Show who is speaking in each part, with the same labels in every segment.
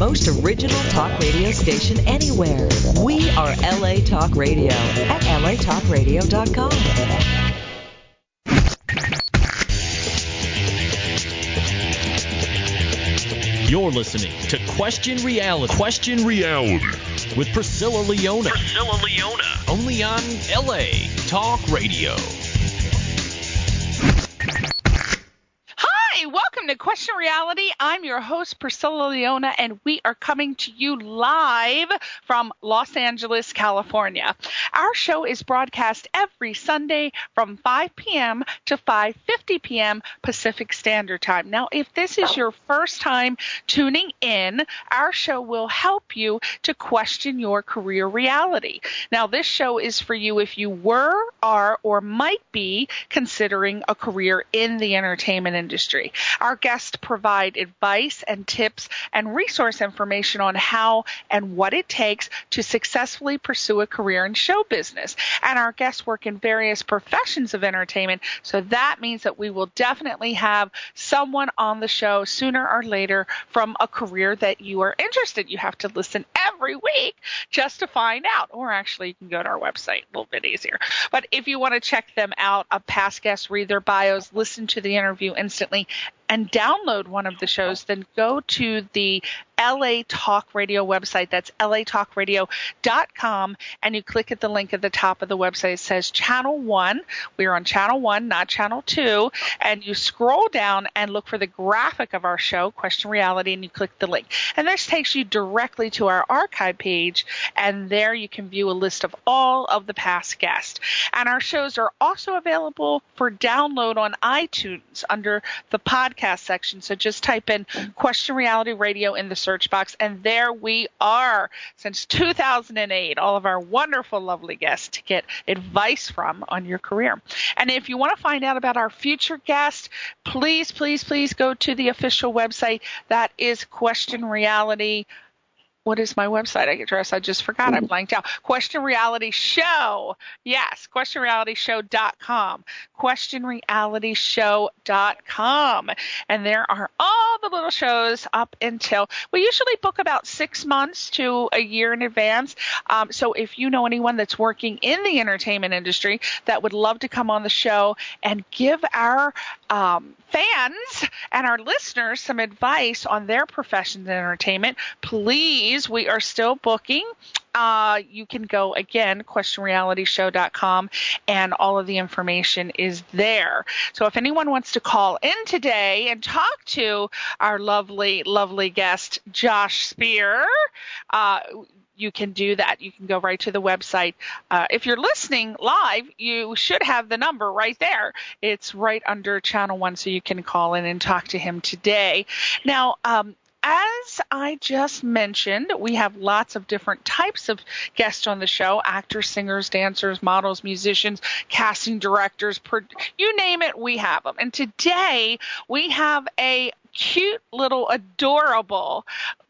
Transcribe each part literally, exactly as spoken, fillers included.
Speaker 1: most original talk radio station anywhere. We are L A Talk Radio at L A talk radio dot com.
Speaker 2: You're listening to Question Reality. Question Reality with Priscilla Leona. Priscilla Leona. Only on L A Talk Radio.
Speaker 3: Hi, welcome to Question Reality. I'm your host, Priscilla Leona, and we are coming to you live from Los Angeles, California. Our show is broadcast every Sunday from five p.m. to five fifty p.m. Pacific Standard Time. Now, if this is your first time tuning in, our show will help you to question your career reality. Now, this show is for you if you were, are, or might be considering a career in the entertainment industry. Our guests provide advice and tips and resource information on how and what it takes to successfully pursue a career in show business. And our guests work in various professions of entertainment, so that means that we will definitely have someone on the show sooner or later from a career that you are interested. You have to listen every week just to find out, or actually you can go to our website, a little bit easier. But if you want to check them out, a past guest, read their bios, listen to the interview instantly, and download one of the shows, then go to the L A Talk Radio website. That's L A talk radio dot com, and you click at the link at the top of the website. It says Channel one. We're on Channel one, not Channel two. And you scroll down and look for the graphic of our show, Question Reality, and you click the link. And this takes you directly to our archive page, and there you can view a list of all of the past guests. And our shows are also available for download on iTunes under the podcast section. So just type in Question Reality Radio in the search box, and there we are. Since two thousand eight, all of our wonderful, lovely guests to get advice from on your career. And if you want to find out about our future guests, please, please, please go to the official website. That is Question Reality. What is my website address? I just forgot. I blanked out. Question Reality Show. Yes, question reality show dot com. question reality show dot com. And there are all the little shows up until, we usually book about six months to a year in advance. Um, so if you know anyone that's working in the entertainment industry that would love to come on the show and give our um, fans and our listeners some advice on their professions in entertainment, please, we are still booking. Uh, you can go, again, question reality show dot com, and all of the information is there. So if anyone wants to call in today and talk to our lovely, lovely guest, Josh Spear, uh, you can do that. You can go right to the website. Uh, if you're listening live, you should have the number right there. It's right under Channel one, so you can call in and talk to him today. Now, um, as I just mentioned, we have lots of different types of guests on the show: actors, singers, dancers, models, musicians, casting directors, pro- you name it, we have them. And today we have a cute little adorable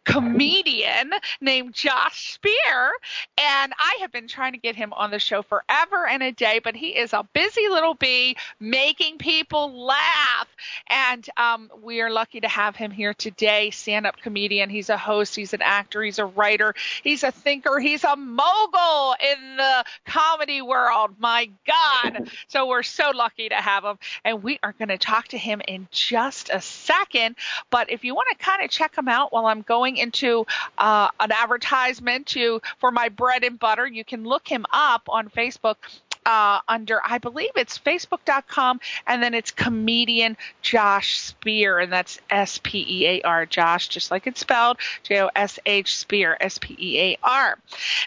Speaker 3: comedian named Josh Spear, and I have been trying to get him on the show forever and a day, but he is a busy little bee making people laugh, and um, we are lucky to have him here today. Stand-up comedian, he's a host, he's an actor, he's a writer, he's a thinker, he's a mogul in the comedy world. My God! So we're so lucky to have him, and we are going to talk to him in just a second. But if you want to kind of check him out while I'm going into uh, an advertisement to for my bread and butter, you can look him up on Facebook uh, under, I believe it's facebook dot com, and then it's comedian Josh Spear, and that's S P E A R, Josh, just like it's spelled, J O S H Spear, S P E A R.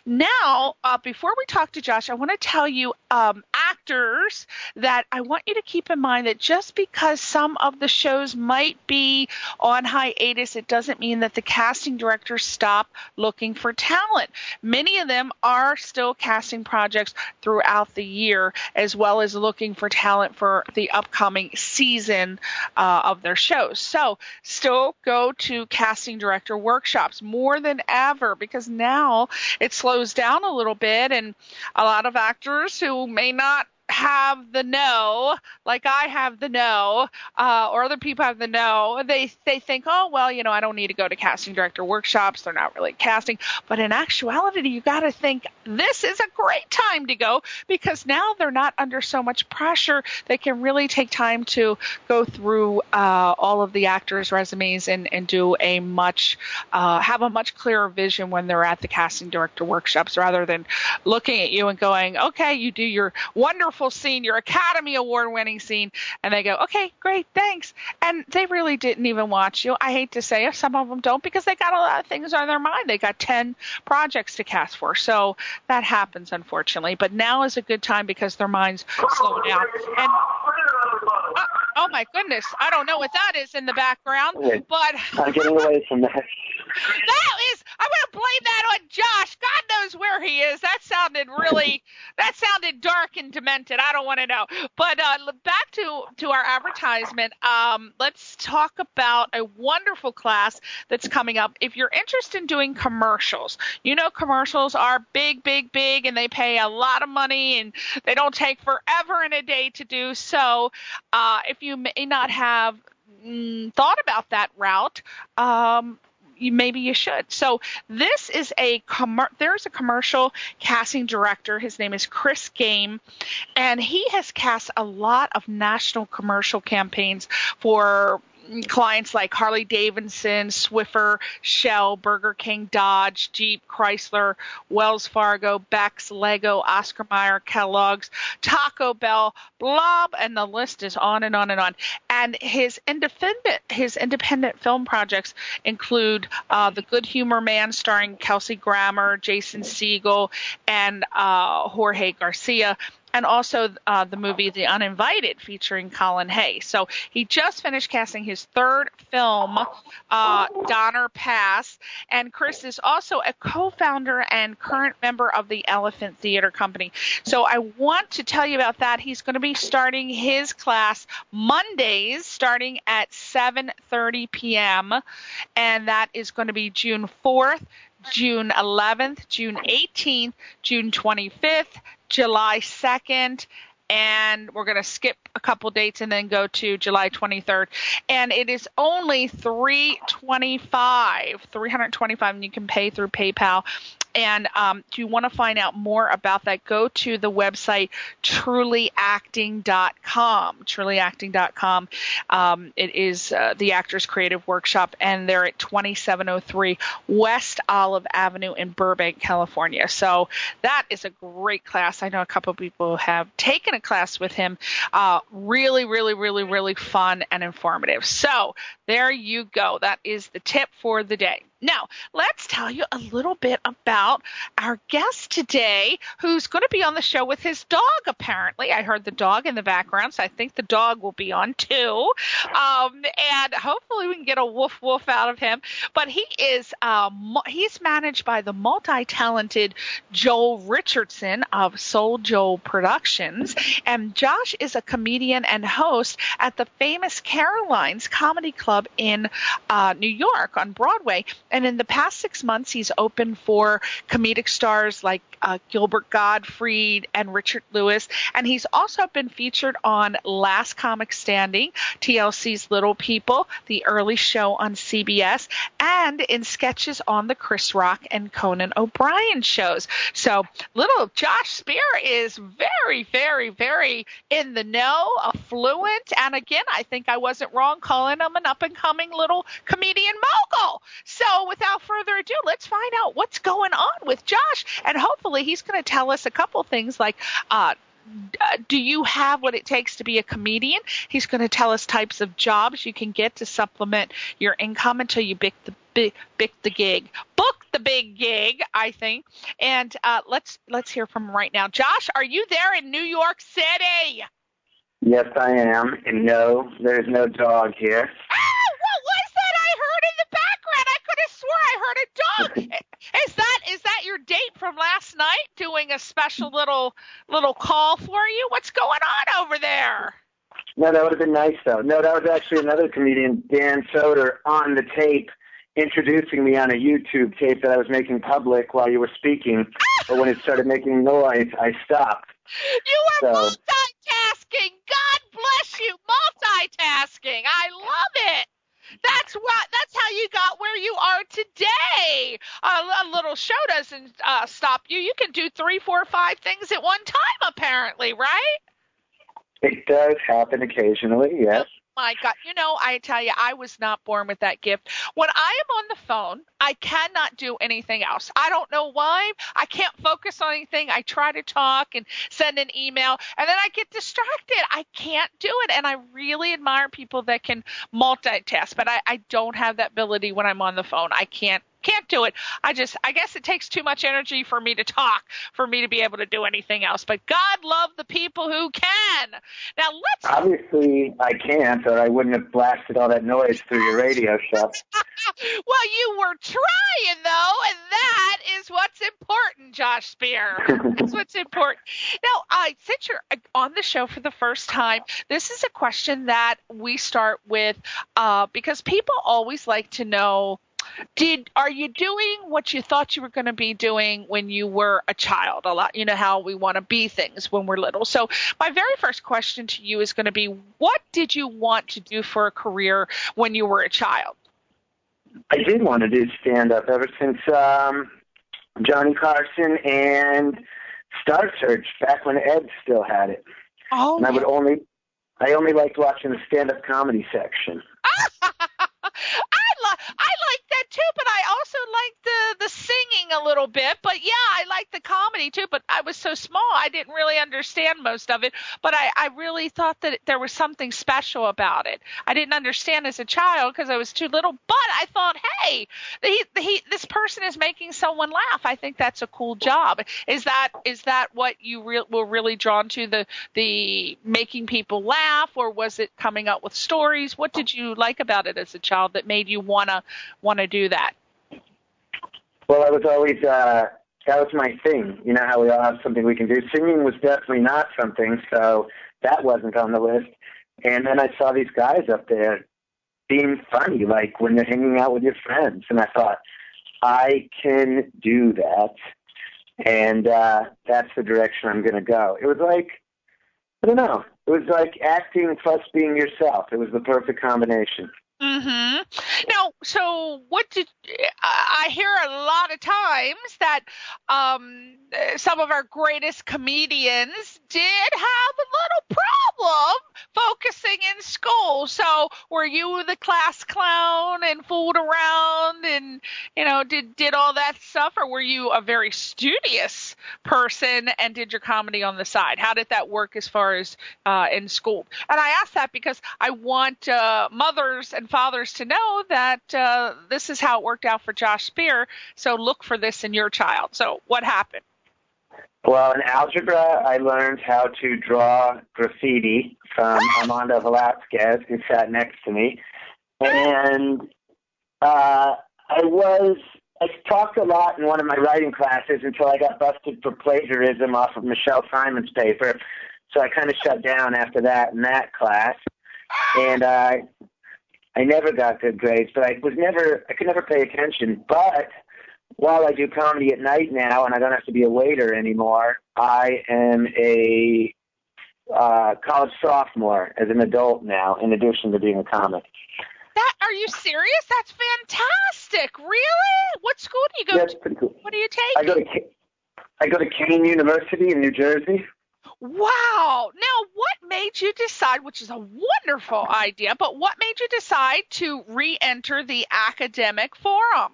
Speaker 3: Now, uh, before we talk to Josh, I want to tell you um, actors that I want you to keep in mind that just because some of the shows might be on hiatus, it doesn't mean that the casting directors stop looking for talent. Many of them are still casting projects throughout the year, as well as looking for talent for the upcoming season uh, of their shows. So still go to casting director workshops more than ever, because now it slows down a little bit, and a lot of actors who may not have the know, like I have the know, uh, or other people have the know, they they think, oh, well, you know, I don't need to go to casting director workshops. They're not really casting. But in actuality, you got to think this is a great time to go, because now they're not under so much pressure. They can really take time to go through uh, all of the actors' resumes and, and do a much, uh, have a much clearer vision when they're at the casting director workshops, rather than looking at you and going, okay, you do your wonderful scene, your Academy Award winning scene, and they go, okay, great, thanks. And they really didn't even watch you. I hate to say it, some of them don't, because they got a lot of things on their mind. They got ten projects to cast for. So that happens, unfortunately. But now is a good time because their minds slow down. And uh, oh my goodness, I don't know what that is in the background,
Speaker 4: Wait,
Speaker 3: but
Speaker 4: I'm getting away from that.
Speaker 3: That is, I'm going to blame that on Josh. God knows where he is. That sounded really, that sounded dark and demented. I don't want to know. But uh, back to, to our advertisement, um, let's talk about a wonderful class that's coming up. If you're interested in doing commercials, you know commercials are big, big, big, and they pay a lot of money, and they don't take forever and a day to do. So uh, if you may not have mm, thought about that route, um, You, maybe you should. So this is a commer- there's a commercial casting director. His name is Chris Game, and he has cast a lot of national commercial campaigns for clients like Harley Davidson, Swiffer, Shell, Burger King, Dodge, Jeep, Chrysler, Wells Fargo, Beck's, Lego, Oscar Mayer, Kellogg's, Taco Bell, Blob, and the list is on and on and on. And his independent his independent film projects include uh, The Good Humor Man, starring Kelsey Grammer, Jason Segel, and uh, Jorge Garcia, and also uh, the movie The Uninvited, featuring Colin Hay. So he just finished casting his third film, uh, Donner Pass, and Chris is also a co-founder and current member of the Elephant Theater Company. So I want to tell you about that. He's going to be starting his class Mondays, starting at seven thirty p.m., and that is going to be June fourth, June eleventh, June eighteenth, June twenty-fifth, July second, and we're going to skip a couple dates and then go to July twenty-third. And it is only three hundred twenty-five dollars, three hundred twenty-five dollars, and you can pay through PayPal. And um, if you want to find out more about that, go to the website truly acting dot com. truly acting dot com. Um, it is uh, the Actors Creative Workshop, and they're at twenty-seven oh three West Olive Avenue in Burbank, California. So that is a great class. I know a couple of people have taken a class with him. Uh, really, really, really, really fun and informative. So there you go. That is the tip for the day. Now, let's tell you a little bit about our guest today, who's going to be on the show with his dog, apparently. I heard the dog in the background, so I think the dog will be on too. Um, and hopefully we can get a woof woof out of him. But he is uh, he's managed by the multi-talented Joel Richardson of Soul Joel Productions. And Josh is a comedian and host at the famous Caroline's Comedy Club in uh, New York on Broadway. And in the past six months, he's opened for comedic stars like uh, Gilbert Gottfried and Richard Lewis. And he's also been featured on Last Comic Standing, T L C's Little People, The Early Show on C B S, and in sketches on the Chris Rock and Conan O'Brien shows. So little Josh Spear is very, very, very in the know, fluent. And again, I think I wasn't wrong calling him an up-and-coming little comedian mogul. So without further ado, let's find out what's going on with Josh. And hopefully he's going to tell us a couple things like, uh, do you have what it takes to be a comedian? He's going to tell us types of jobs you can get to supplement your income until you pick the big, pick the gig. Book the big gig, I think. And uh, let's let's hear from him right now. Josh, are you there in New York City?
Speaker 4: Yes, I am. And no, there's no dog here.
Speaker 3: Oh, what was that I heard in the background? I could have swore I heard a dog. Is that is that your date from last night doing a special little little call for you? What's going on over there?
Speaker 4: No, that would have been nice, though. No, that was actually another comedian, Dan Soder, on the tape, introducing me on a YouTube tape that I was making public while you were speaking. But when it started making noise, I stopped.
Speaker 3: You were
Speaker 4: so.
Speaker 3: multi that's what. That's how you got where you are today. Uh, a little show doesn't uh, stop you. You can do three, four, five things at one time, apparently, right?
Speaker 4: It does happen occasionally, yes.
Speaker 3: My God, you know, I tell you, I was not born with that gift. When I am on the phone, I cannot do anything else. I don't know why. I can't focus on anything. I try to talk and send an email, and then I get distracted. I can't do it, and I really admire people that can multitask, but I, I don't have that ability when I'm on the phone. I can't. Can't do it. I just, I guess it takes too much energy for me to talk, for me to be able to do anything else. But God love the people who can. Now let's.
Speaker 4: Obviously, I can't, or I wouldn't have blasted all that noise through your radio show.
Speaker 3: Well, you were trying, though, and that is what's important, Josh Spear. That's what's important. Now, uh, since you're on the show for the first time, this is a question that we start with uh, because people always like to know, Did are you doing what you thought you were going to be doing when you were a child? A lot, you know how we want to be things when we're little. So my very first question to you is going to be, what did you want to do for a career when you were a child?
Speaker 4: I did want to do stand-up ever since um, Johnny Carson and Star Search, back when Ed still had it.
Speaker 3: Oh,
Speaker 4: and I would only, I only liked watching the stand-up comedy section.
Speaker 3: I like I like that too, but I also like the the singing a little bit. But yeah, I like the comedy too. But I was so small, I didn't really understand most of it. But I, I really thought that there was something special about it. I didn't understand as a child because I was too little. But I thought, hey, he, he, this person is making someone laugh. I think that's a cool job. Is that is that what you re- were really drawn to, the the making people laugh, or was it coming up with stories? What did you like about it as a child that made you wanna wanna do that?
Speaker 4: Well, I was always uh, that was my thing. You know how we all have something we can do. Singing was definitely not something, so that wasn't on the list. And then I saw these guys up there being funny, like when you're hanging out with your friends, and I thought, I can do that, and uh, that's the direction I'm going to go. It was like, I don't know, it was like acting plus being yourself. It was the perfect combination.
Speaker 3: Mm-hmm. Now, so what did I hear a lot of times that um, some of our greatest comedians did have a little problem focusing in school. So were you the class clown and fooled around and, you know, did, did all that stuff? Or were you a very studious person and did your comedy on the side? How did that work as far as uh, in school? And I ask that because I want uh, mothers and fathers to know that uh, this is how it worked out for Josh Spear. So look for this in your child. So what happened?
Speaker 4: Well, in algebra, I learned how to draw graffiti from Armando Velasquez, who sat next to me. And uh, I was, I talked a lot in one of my writing classes until I got busted for plagiarism off of Michelle Simon's paper. So I kind of shut down after that in that class. And uh, I never got good grades, but I was never, I could never pay attention. But while I do comedy at night now and I don't have to be a waiter anymore, I am a uh, college sophomore as an adult now, in addition to being a comic.
Speaker 3: That, are you serious? That's fantastic. Really? What school do you go
Speaker 4: That's
Speaker 3: to?
Speaker 4: pretty cool.
Speaker 3: What do you take?
Speaker 4: I go to I go to Kane University in New Jersey.
Speaker 3: Wow. Now, what made you decide, which is a wonderful idea, but what made you decide to re-enter the academic forum?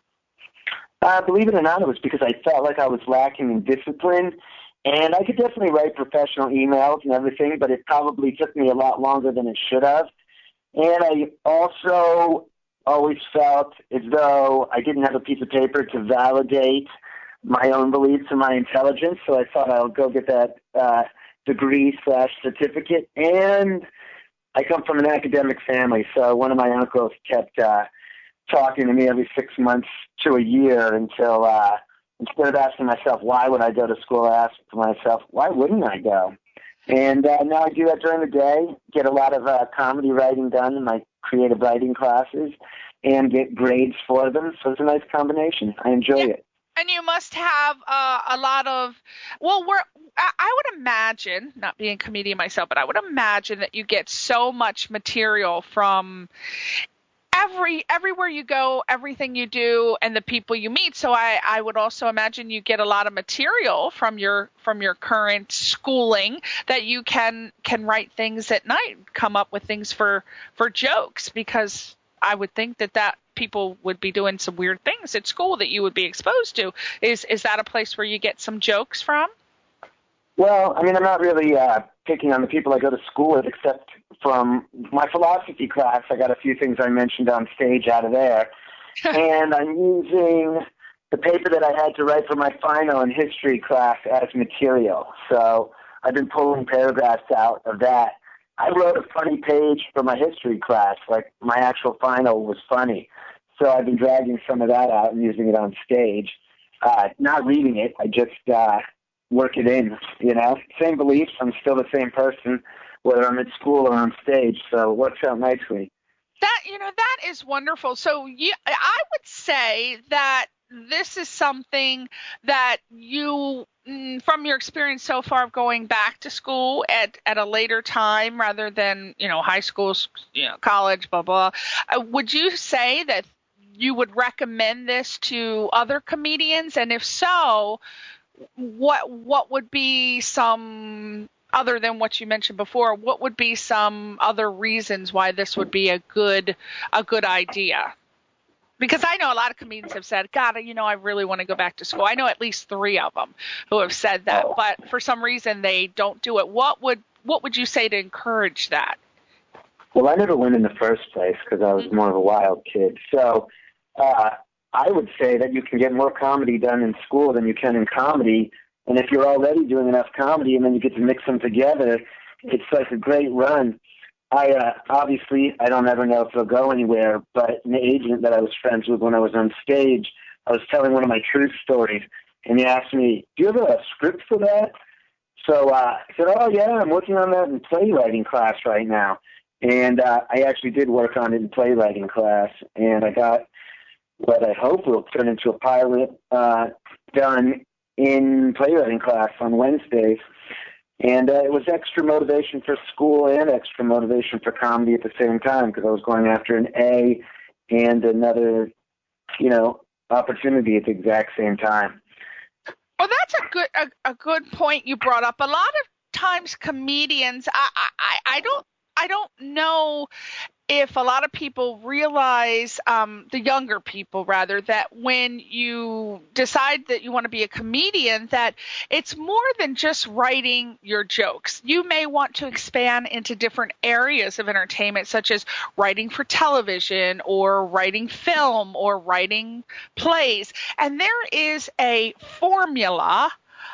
Speaker 4: Uh, believe it or not, it was because I felt like I was lacking in discipline, and I could definitely write professional emails and everything, but it probably took me a lot longer than it should have. And I also always felt as though I didn't have a piece of paper to validate my own beliefs and my intelligence, so I thought I'll go get that uh, degree slash certificate. And I come from an academic family, so one of my uncles kept uh, talking to me every six months to a year until uh, instead of asking myself, why would I go to school, I asked myself, why wouldn't I go? And uh, now I do that during the day, get a lot of uh, comedy writing done in my creative writing classes, and get grades for them. So it's a nice combination. I enjoy
Speaker 3: Yeah.
Speaker 4: it.
Speaker 3: And you must have uh, a lot of, well, we're, I, I would imagine, not being a comedian myself, but I would imagine that you get so much material from every everywhere you go, everything you do, and the people you meet. So I, I would also imagine you get a lot of material from your from your current schooling that you can can write things at night, come up with things for for jokes, because I would think that that people would be doing some weird things at school that you would be exposed to. Is is that a place where you get some jokes from?
Speaker 4: Well, I mean, I'm not really uh, picking on the people I go to school with, except from my philosophy class. I got a few things I mentioned on stage out of there. And I'm using the paper that I had to write for my final in history class as material. So I've been pulling paragraphs out of that. I wrote a funny page for my history class, like my actual final was funny. So I've been dragging some of that out and using it on stage. Uh, not reading it, I just uh, work it in, you know. Same beliefs, I'm still the same person, whether I'm at school or on stage, so it works out nicely.
Speaker 3: That, you know, that is wonderful. So you, I would say that this is something that you, from your experience so far of going back to school at, at a later time rather than, you know, high school, you know, college, blah, blah, uh, would you say that you would recommend this to other comedians? And if so, what what would be some, other than what you mentioned before, what would be some other reasons why this would be a good a good idea? Because I know a lot of comedians have said, God, you know, I really want to go back to school. I know at least three of them who have said that,
Speaker 4: Oh.
Speaker 3: but for some reason they don't do it. What would what would you say to encourage that?
Speaker 4: Well, I never went in the first place because I was more of a wild kid. So uh, I would say that you can get more comedy done in school than you can in comedy. And if you're already doing enough comedy and then you get to mix them together, it's like a great run. I uh, obviously, I don't ever know if it'll go anywhere, but an agent that I was friends with when I was on stage, I was telling one of my truth stories, and he asked me, do you have a script for that? So uh, I said, oh, yeah, I'm working on that in playwriting class right now. And uh, I actually did work on it in playwriting class, and I got what I hope will turn into a pilot uh, done in playwriting class on Wednesdays. And uh, it was extra motivation for school and extra motivation for comedy at the same time, because I was going after an A and another, you know, opportunity at the exact same time.
Speaker 3: Well, that's a good a, a good point you brought up. A lot of times comedians, I, I, I don't I don't know if a lot of people realize, um, the younger people rather, that when you decide that you want to be a comedian, that it's more than just writing your jokes. You may want to expand into different areas of entertainment, such as writing for television or writing film or writing plays. And there is a formula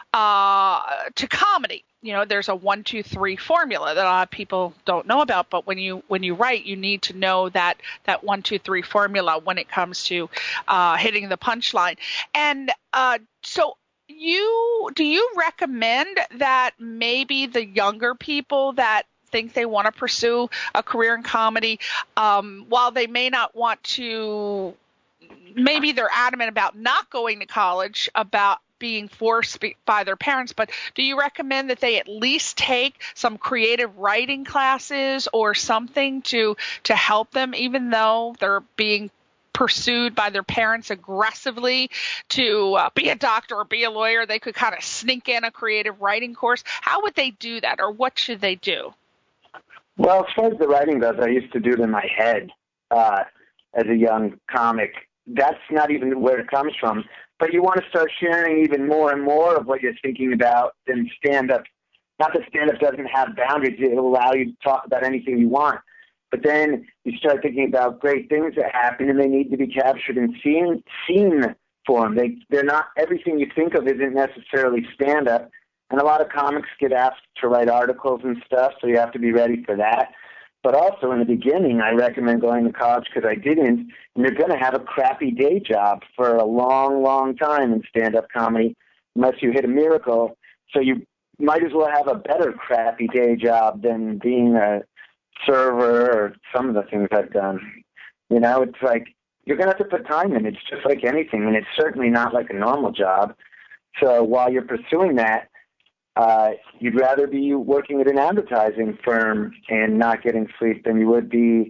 Speaker 3: uh, to comedy. You know, there's a one, two, three formula that a lot of people don't know about. But when you when you write, you need to know that that one, two, three formula when it comes to uh, hitting the punchline. And uh, so, you do you recommend that maybe the younger people that think they want to pursue a career in comedy, um, while they may not want to, maybe they're adamant about not going to college, about being forced by their parents, but do you recommend that they at least take some creative writing classes or something to to help them, even though they're being pursued by their parents aggressively to uh, be a doctor or be a lawyer? They could kind of sneak in a creative writing course. How would they do that, or what should they do?
Speaker 4: Well, as far as the writing goes, I used to do it in my head uh, as a young comic. That's not even where it comes from. But you want to start sharing even more and more of what you're thinking about than stand-up. Not that stand-up doesn't have boundaries. It'll allow you to talk about anything you want. But then you start thinking about great things that happen, and they need to be captured in scene, scene form. They, they're not, everything you think of isn't necessarily stand-up. And a lot of comics get asked to write articles and stuff, so you have to be ready for that. But also in the beginning, I recommend going to college because I didn't, and you're going to have a crappy day job for a long, long time in stand-up comedy unless you hit a miracle. So you might as well have a better crappy day job than being a server or some of the things I've done. You know, it's like you're going to have to put time in. It's just like anything, and it's certainly not like a normal job. So while you're pursuing that, Uh, you'd rather be working at an advertising firm and not getting sleep than you would be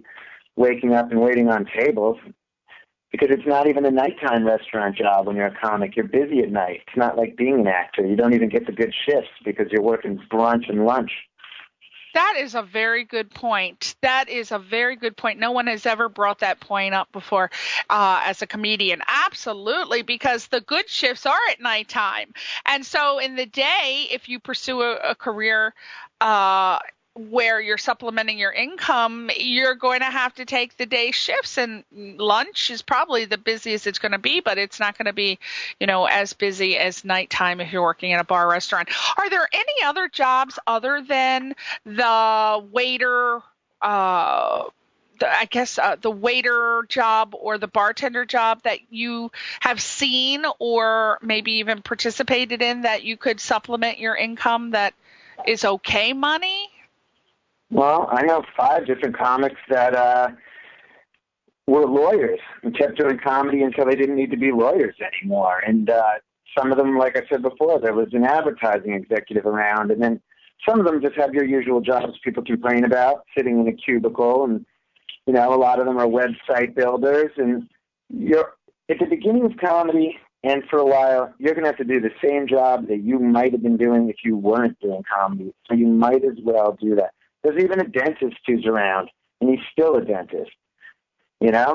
Speaker 4: waking up and waiting on tables, because it's not even a nighttime restaurant job when you're a comic. You're busy at night. It's not like being an actor. You don't even get the good shifts because you're working brunch and lunch.
Speaker 3: That is a very good point. That is a very good point. No one has ever brought that point up before uh, as a comedian. Absolutely, because the good shifts are at nighttime. And so in the day, if you pursue a, a career uh, where you're supplementing your income, you're going to have to take the day shifts, and lunch is probably the busiest it's going to be, but it's not going to be, you know, as busy as nighttime if you're working in a bar restaurant. Are there any other jobs other than the waiter, uh, the, I guess uh, the waiter job or the bartender job that you have seen or maybe even participated in that you could supplement your income that is okay money?
Speaker 4: Well, I know five different comics that uh, were lawyers and kept doing comedy until they didn't need to be lawyers anymore. And uh, some of them, like I said before, there was an advertising executive around. And then some of them just have your usual jobs people complain about, sitting in a cubicle. And, you know, a lot of them are website builders. And you're at the beginning of comedy, and for a while, you're going to have to do the same job that you might have been doing if you weren't doing comedy. So you might as well do that. There's even a dentist who's around, and he's still a dentist, you know?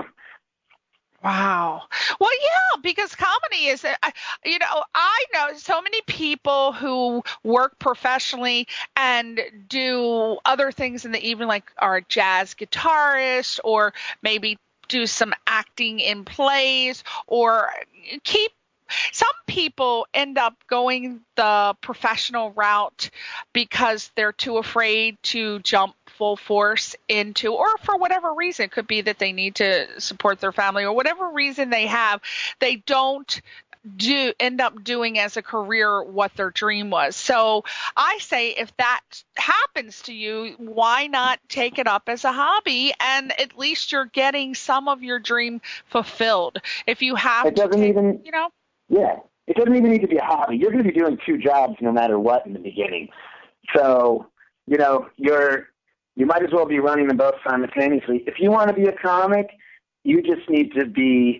Speaker 3: Wow. Well, yeah, because comedy is, you know, I know so many people who work professionally and do other things in the evening, like are a jazz guitarist or maybe do some acting in plays or keep. Some people end up going the professional route because they're too afraid to jump full force into, or for whatever reason, it could be that they need to support their family or whatever reason they have, they don't do end up doing as a career what their dream was. So I say if that happens to you, why not take it up as a hobby, and at least you're getting some of your dream fulfilled. If you have
Speaker 4: it doesn't
Speaker 3: to take,
Speaker 4: even,
Speaker 3: you know,
Speaker 4: yeah, it doesn't even need to be a hobby. You're going to be doing two jobs no matter what in the beginning. So, you know, you're you might as well be running them both simultaneously. If you want to be a comic, you just need to be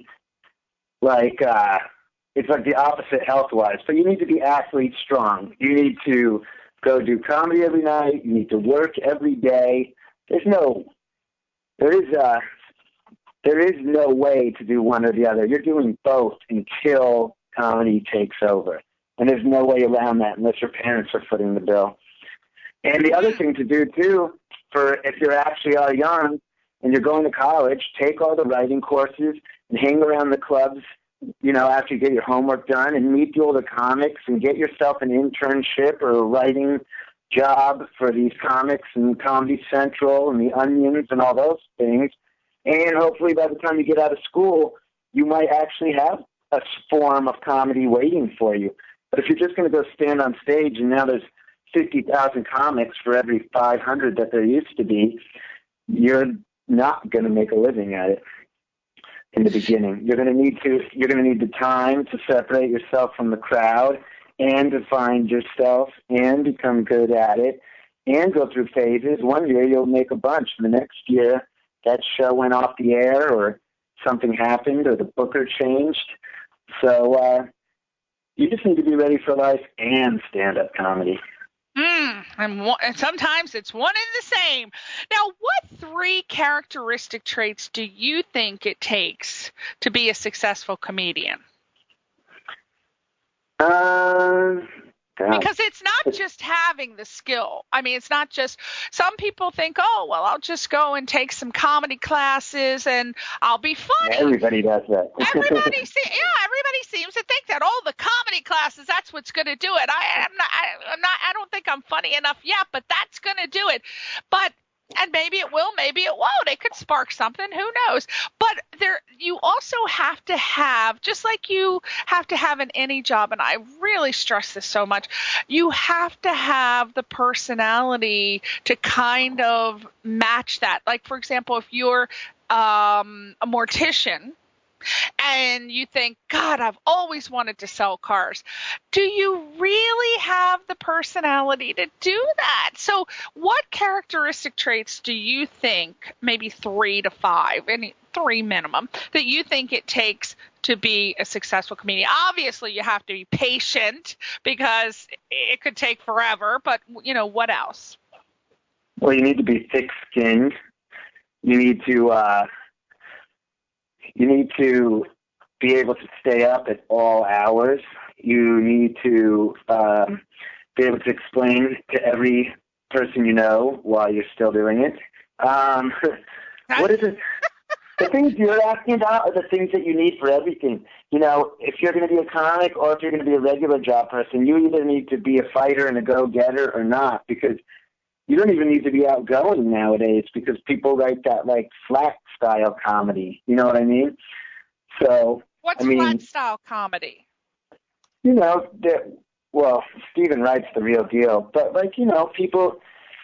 Speaker 4: like, uh, it's like the opposite health-wise. So you need to be athlete strong. You need to go do comedy every night. You need to work every day. There's no, there is uh there is no way to do one or the other. You're doing both until comedy takes over. And there's no way around that unless your parents are footing the bill. And the other thing to do, too, for if you're actually are young and you're going to college, take all the writing courses and hang around the clubs, you know, after you get your homework done, and meet the older comics and get yourself an internship or a writing job for these comics and Comedy Central and the Onions and all those things. And hopefully by the time you get out of school, you might actually have a form of comedy waiting for you. But if you're just going to go stand on stage and now there's fifty thousand comics for every five hundred that there used to be, you're not going to make a living at it in the beginning. You're going to need to, you're going to need the time to separate yourself from the crowd and to find yourself and become good at it and go through phases. One year you'll make a bunch. The next year that show went off the air or something happened or the booker changed. So uh, you just need to be ready for life and stand-up comedy.
Speaker 3: Mm, and, one, and sometimes it's one and the same. Now, what three characteristic traits do you think it takes to be a successful comedian?
Speaker 4: Uh,
Speaker 3: Because it's not just having the skill. I mean, it's not just, some people think, oh, well, I'll just go and take some comedy classes and I'll be funny.
Speaker 4: Everybody does that.
Speaker 3: everybody, see, yeah, everybody seems to think that, oh, the comedy classes, that's what's going to do it. I am not, I, I'm not, I don't think I'm funny enough yet, but that's going to do it. But And maybe it will, maybe it won't. It could spark something. Who knows? But there, you also have to have, just like you have to have in any job, and I really stress this so much, you have to have the personality to kind of match that. Like, for example, if you're um, a mortician, and you think, God, I've always wanted to sell cars. Do you really have the personality to do that? So what characteristic traits do you think, maybe three to five, any three minimum, that you think it takes to be a successful comedian? Obviously, you have to be patient because it could take forever, but, you know, what else?
Speaker 4: Well, you need to be thick-skinned. You need to, uh, you need to be able to stay up at all hours. You need to um, be able to explain to every person you know while you're still doing it. Um, what is it? The things you're asking about are the things that you need for everything. You know, if you're going to be a comic or if you're going to be a regular job person, you either need to be a fighter and a go-getter or not, because you don't even need to be outgoing nowadays because people write that, like, flat-style comedy. You know what I mean? So,
Speaker 3: What's
Speaker 4: I mean,
Speaker 3: flat-style comedy?
Speaker 4: You know, well, Stephen Wright's the real deal. But, like, you know, people...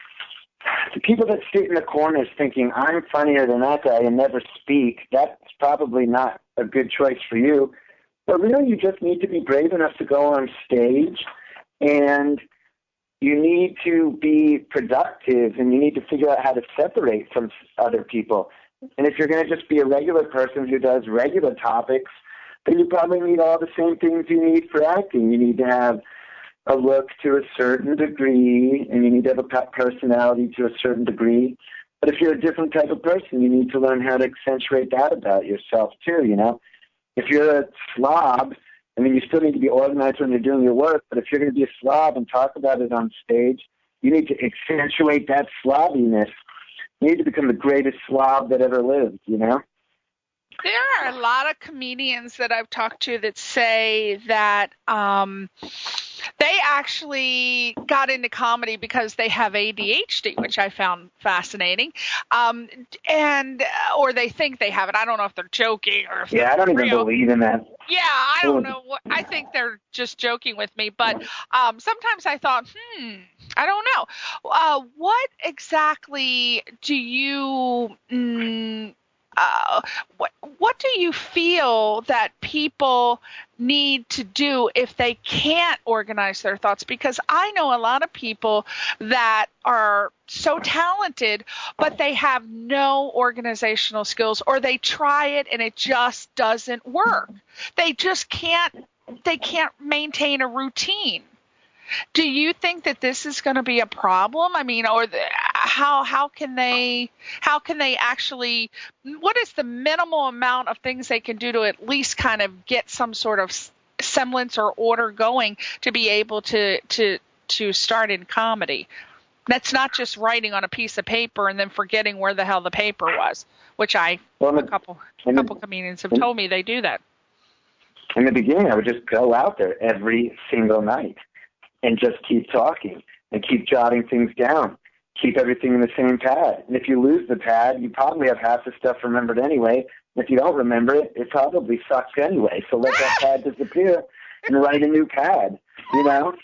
Speaker 4: The people that sit in the corners thinking, I'm funnier than that guy and never speak, that's probably not a good choice for you. But really, you just need to be brave enough to go on stage, and you need to be productive, and you need to figure out how to separate from other people. And if you're going to just be a regular person who does regular topics, then you probably need all the same things you need for acting. You need to have a look to a certain degree, and you need to have a personality to a certain degree. But if you're a different type of person, you need to learn how to accentuate that about yourself too, you know? If you're a slob, I mean, you still need to be organized when you're doing your work, but if you're going to be a slob and talk about it on stage, you need to accentuate that slobbiness. You need to become the greatest slob that ever lived, you know?
Speaker 3: There are a lot of comedians that I've talked to that say that um, they actually got into comedy because they have A D H D, which I found fascinating, um, and or they think they have it. I don't know if they're joking or if
Speaker 4: yeah, I don't even
Speaker 3: real.
Speaker 4: believe in that.
Speaker 3: Yeah, I don't know. What, I think they're just joking with me, but um, sometimes I thought, hmm, I don't know. Uh, what exactly do you? Mm, Uh, what what do you feel that people need to do if they can't organize their thoughts? Because I know a lot of people that are so talented, but they have no organizational skills, or they try it and it just doesn't work. They just can't, they can't maintain a routine. Do you think that this is going to be a problem? I mean, or the, how how can they how can they actually? What is the minimal amount of things they can do to at least kind of get some sort of semblance or order going to be able to to to start in comedy? That's not just writing on a piece of paper and then forgetting where the hell the paper was, which I well, a couple a couple comedians have told me they do that.
Speaker 4: In the beginning, I would just go out there every single night and just keep talking and keep jotting things down, keep everything in the same pad. And if you lose the pad, you probably have half the stuff remembered anyway. And if you don't remember it, it probably sucks anyway. So let that pad disappear and write a new pad, you know?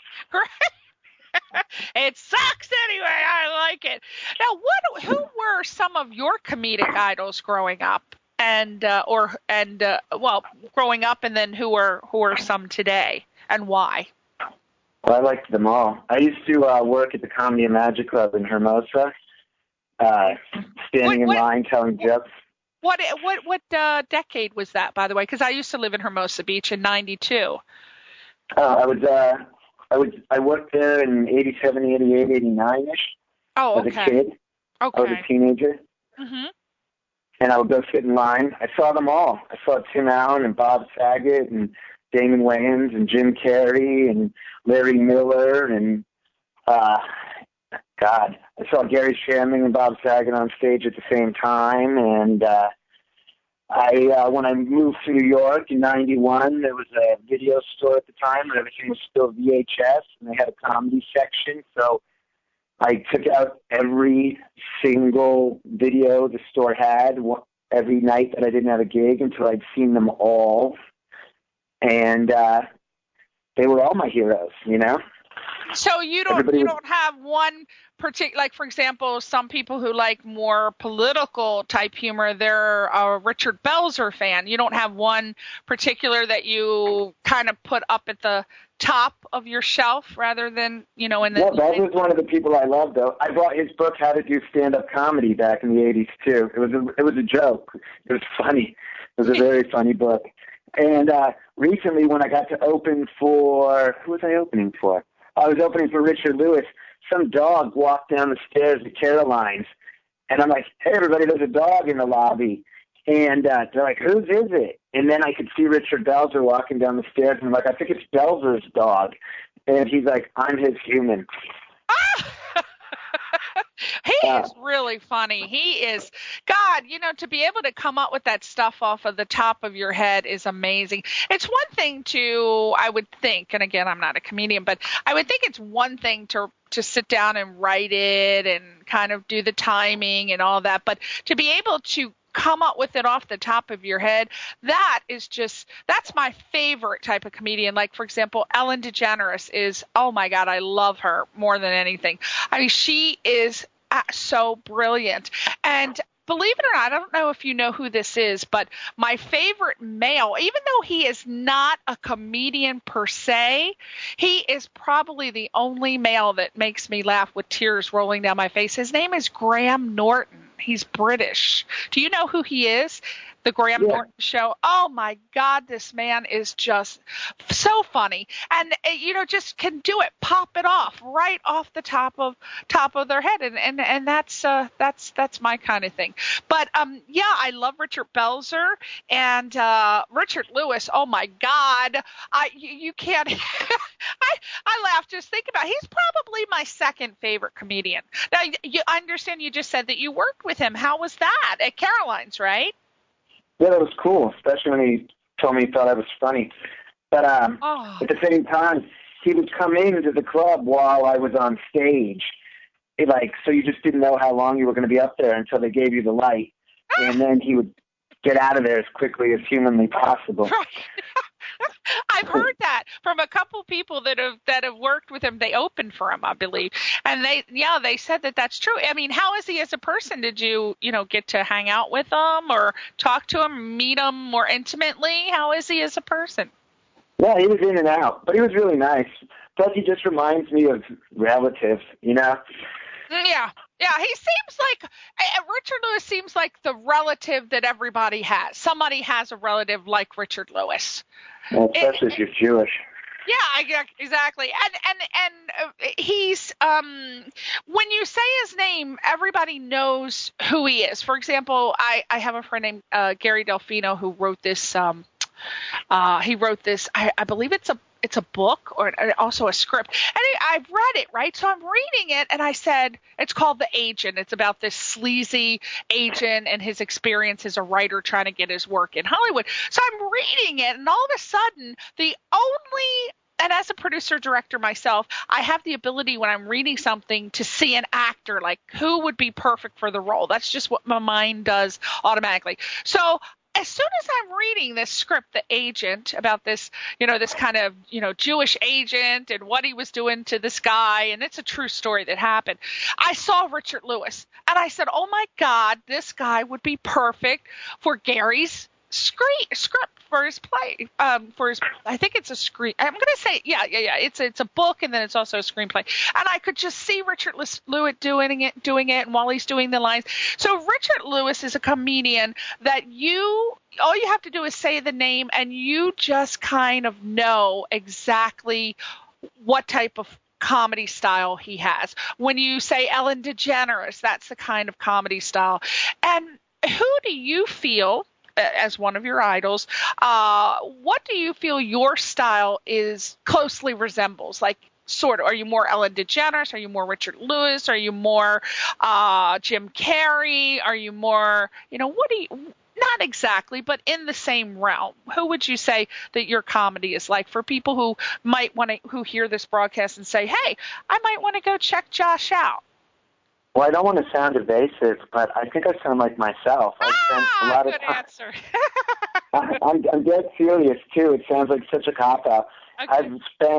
Speaker 3: It sucks anyway. I like it. Now, what? Who were some of your comedic idols growing up? And uh, or and uh, well, growing up, and then who are who are some today, and why?
Speaker 4: Well, I liked them all. I used to uh, work at the Comedy and Magic Club in Hermosa, uh, standing
Speaker 3: what, what,
Speaker 4: in line telling
Speaker 3: what,
Speaker 4: jokes.
Speaker 3: What what what uh, decade was that, by the way? Because I used to live in Hermosa Beach in ninety-two.
Speaker 4: Uh, I was uh, I was I worked there in eighty-seven, eighty-eight, eighty-nine-ish.
Speaker 3: Oh,
Speaker 4: okay.
Speaker 3: okay.
Speaker 4: As a kid.
Speaker 3: Okay.
Speaker 4: I was a teenager.
Speaker 3: Mm-hmm.
Speaker 4: And I would go sit in line. I saw them all. I saw Tim Allen and Bob Saget and Damon Wayans and Jim Carrey and Larry Miller and, uh, God, I saw Gary Shandling and Bob Saget on stage at the same time. And uh, I, uh, when I moved to New York in ninety-one, there was a video store at the time where everything was still V H S, and they had a comedy section. So I took out every single video the store had every night that I didn't have a gig until I'd seen them all. And uh, they were all my heroes, you know?
Speaker 3: So you don't
Speaker 4: Everybody
Speaker 3: you
Speaker 4: was,
Speaker 3: don't have one particular, like for example, some people who like more political type humor, they're a Richard Belzer fan. You don't have one particular that you kind of put up at the top of your shelf rather than, you know, in the.
Speaker 4: No, Belzer's one of the people I love, though. I bought his book, How to Do Stand-Up Comedy, back in the eighties too. It was a, it was a joke. It was funny. It was a very funny book. And uh, recently, when I got to open for who was I opening for? I was opening for Richard Lewis. Some dog walked down the stairs at Caroline's, and I'm like, "Hey, everybody! There's a dog in the lobby." And uh, they're like, "Whose is it?" And then I could see Richard Belzer walking down the stairs, and I'm like, "I think it's Belzer's dog." And he's like, "I'm his human."
Speaker 3: He
Speaker 4: uh,
Speaker 3: is really funny. He is, God, you know, to be able to come up with that stuff off of the top of your head is amazing. It's one thing to, I would think, and again, I'm not a comedian, but I would think it's one thing to to sit down and write it and kind of do the timing and all that, but to be able to come up with it off the top of your head, that is just, that's my favorite type of comedian. Like, for example, Ellen DeGeneres is, oh my God, I love her more than anything. I mean, she is so brilliant. And believe it or not, I don't know if you know who this is, but my favorite male, even though he is not a comedian per se, he is probably the only male that makes me laugh with tears rolling down my face. His name is Graham Norton. He's British. Do you know who he is? The Graham
Speaker 4: yeah.
Speaker 3: Norton Show. Oh my God, this man is just so funny, and you know, just can do it, pop it off right off the top of top of their head, and and and that's uh, that's that's my kind of thing. But um, yeah, I love Richard Belzer and uh, Richard Lewis. Oh my God, I you, you can't. I I laugh just thinking about it. He's probably my second favorite comedian. Now, you, I understand you just said that you worked with him. How was that at Caroline's, right?
Speaker 4: Yeah, that was cool, especially when he told me he thought I was funny. But um,
Speaker 3: oh.
Speaker 4: at the same time, he would come into the club while I was on stage. It, like, so you just didn't know how long you were going to be up there until they gave you the light. And then he would get out of there as quickly as humanly possible.
Speaker 3: Right. I've heard that from a couple people that have that have worked with him. They opened for him, I believe, and they yeah they said that that's true. I mean, how is he as a person? Did you you know get to hang out with him or talk to him, meet him more intimately? How is he as a person?
Speaker 4: Yeah, he was in and out, but he was really nice. Plus, he just reminds me of relatives, you know.
Speaker 3: Yeah, yeah. He seems like uh, Richard Lewis seems like the relative that everybody has. Somebody has a relative like Richard Lewis.
Speaker 4: Well, especially it, if you're Jewish.
Speaker 3: Yeah, exactly. And and and uh, he's um when you say his name, everybody knows who he is. For example, I I have a friend named uh, Gary Delfino who wrote this. Um, uh, he wrote this. I, I believe it's a. It's a book or also a script. And I've read it, right? So I'm reading it, and I said, it's called The Agent. It's about this sleazy agent and his experience as a writer trying to get his work in Hollywood. So I'm reading it, and all of a sudden, the only and as a producer director myself, I have the ability when I'm reading something to see an actor, like who would be perfect for the role. That's just what my mind does automatically. So as soon as I'm reading this script, The Agent, about this, you know, this kind of, you know, Jewish agent and what he was doing to this guy, and it's a true story that happened, I saw Richard Lewis, and I said, oh my God, this guy would be perfect for Gary's screen, script for his play, um, for his, I think it's a screen, I'm going to say, yeah, yeah, yeah, it's, it's a book, and then it's also a screenplay, and I could just see Richard Lewis doing it, doing it, and while he's doing the lines. So Richard Lewis is a comedian that you, all you have to do is say the name, and you just kind of know exactly what type of comedy style he has. When you say Ellen DeGeneres, that's the kind of comedy style. And who do you feel, as one of your idols, uh, what do you feel your style is closely resembles? Like, sort of, are you more Ellen DeGeneres? Are you more Richard Lewis? Are you more uh, Jim Carrey? Are you more, you know, what do you, not exactly, but in the same realm? Who would you say that your comedy is like for people who might want to, who hear this broadcast and say, hey, I might want to go check Josh out?
Speaker 4: Well, I don't want to sound evasive, but I think I sound like myself. I spent
Speaker 3: ah,
Speaker 4: a lot
Speaker 3: good
Speaker 4: of time.
Speaker 3: answer.
Speaker 4: I, I'm, I'm dead serious, too. It sounds like such a cop-out.
Speaker 3: Okay.
Speaker 4: I've spent